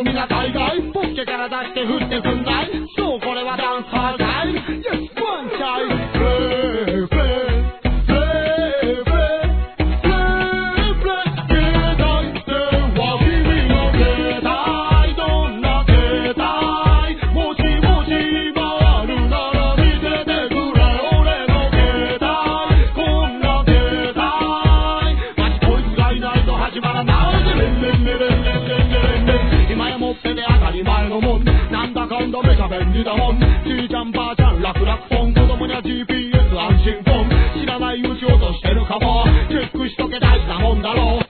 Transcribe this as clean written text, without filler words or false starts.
もみんな大概ポッケから出して振ってくんない。そうこれはダンサータイム。 Yes one time なんだかんだめちゃ便利だもん。じいちゃんばあちゃん楽々ポン。子供には GPS 安心ポン。知らないうち落としてるかも。チェックしとけ大事なもんだろう。